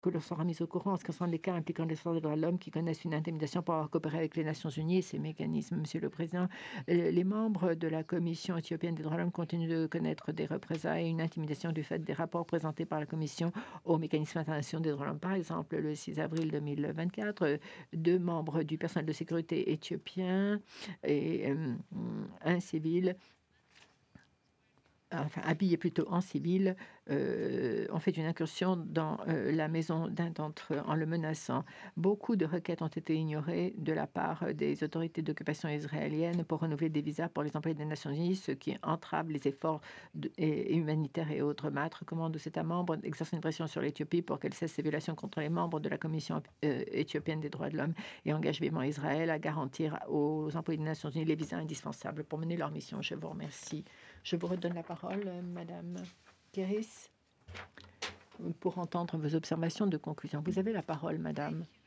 que l'on sera mis au courant en ce qui concerne les cas impliquant les droits de l'homme qui connaissent une intimidation pour avoir coopéré avec les Nations Unies et ces mécanismes. Monsieur le Président, les membres de la Commission éthiopienne des droits de l'homme continuent de connaître des représailles et une intimidation du fait des rapports présentés par la Commission au mécanisme international des droits de l'homme. Par exemple, le 6 avril 2024, deux membres du personnel de sécurité éthiopien et un civil, enfin habillés plutôt en civil, ont fait une incursion dans la maison d'un d'entre eux en le menaçant. Beaucoup de requêtes ont été ignorées de la part des autorités d'occupation israéliennes pour renouveler des visas pour les employés des Nations Unies, ce qui entrave les efforts humanitaires et autres. MAT recommande aux États membres d'exercer une pression sur l'Éthiopie pour qu'elle cesse ses violations contre les membres de la Commission éthiopienne des droits de l'homme et engage vivement Israël à garantir aux employés des Nations Unies les visas indispensables pour mener leur mission. Je vous remercie. Je vous redonne la parole, Madame Kéris, pour entendre vos observations de conclusion. Vous avez la parole, Madame.